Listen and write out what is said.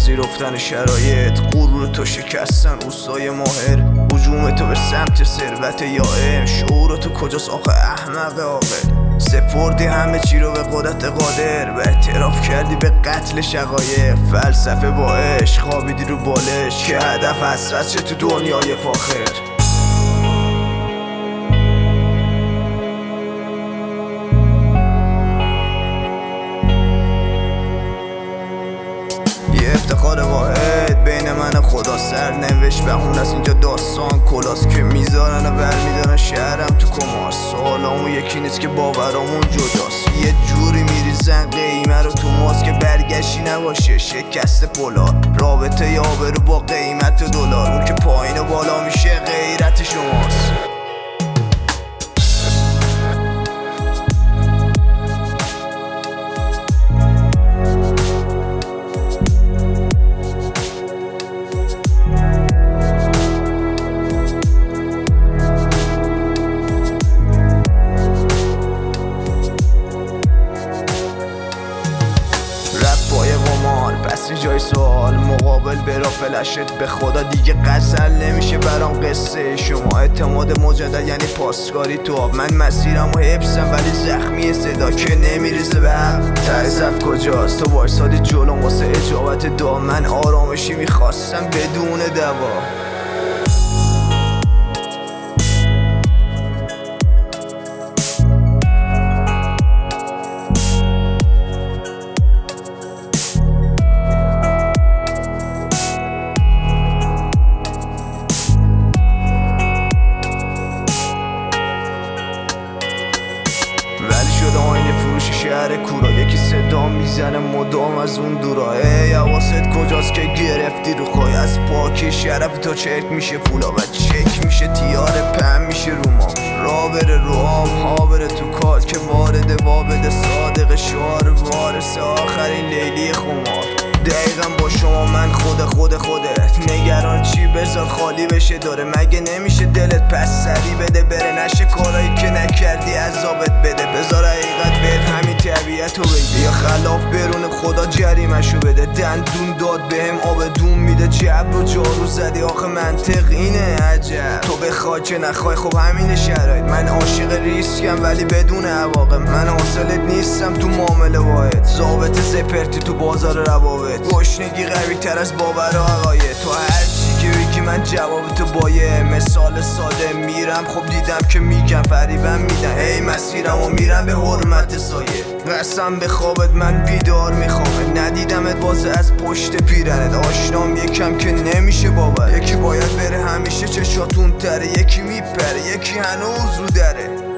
پذیرفتن شرایط، غرور تو شکستن روستای ماهر، هجوم تو به سمت ثروت یا علم. شعور تو کجاست آخه احمق عاقل؟ سپردی همه چی رو به قدرت قادر و اعتراف کردی به قتل شقایق. فلسفه با عشق خوابیدی رو بالش که هدف حسرت شه تو دنیای فاخر. افتخار واحد بین من و خدا سرنوشت بهون از اینجا داستان کلاس که میذارن و برمیدارن شهرم تو کمار. سالامون یکی نیست که باورامون جداست، یه جوری میریزن قیمه رو تو ماست که برگشتی نباشه. شکست پولا رابطه یابرو با قیمت دلار، اون که پایین و بالا میشه غیرت شماست. پس جای سوال مقابل برا فلشت به خدا دیگه غزل نمیشه برام قصه شما. اعتماد مجدد یعنی پاسکاری تو آب، من مسیرم و حفظم ولی زخمی صدا که نمیریزه به حق. ته صف کجاست؟ تو وایسادی جلوم واسه اجابت دعا، من آرامشی میخواستم بدون دوا. آینه فروش شهر کورا، یکی صدا میزنه مدام از اون دورا. ای حواست کجاست که گرفتی رو خواهی؟ از پاکی شرف تا چک میشه پولا و چک میشه تیار پم میشه رو ما. را بره رو آب ها بره تو کار که وارد وابد صادق شعار وارث آخرین لیلی خمار. دقیقا با شما من خودت نگران چی؟ بذار خالی بشه داره، مگه نمیشه دلت پس سری بده بره نشه کارایی که نکردی عذابت بده. بذار حقیقت بهت همین طبیعت رو بگه یا خلاف برون خدا جریمشو بده. دندون داد بهم آب دون میده، جبر رو جارو زدی آخه منطق اینه عجب. تو بخوای چه نخوای خب همین شرایط. من عاشق ریسکم ولی بدون عواقب، من حاصلت نیستم تو معامله واحد. ضابط زپرتی تو بازار روابط، گشنگی قوی تر از باور و عقاید. تو هر چی که بگی من جواب تو بایه. مثال ساده میرم خب دیدم که میگم فریبم میدن. ای مسیرم و میرم به حرمت سایه. قسم به خوابت من بیدار میخوام، ندیدمت بازه از پشت پیرنت. آشنام یکم که نمیشه باور، یکی باید بره همیشه چشاتون تره، یکی میپره یکی هنوز رو دره.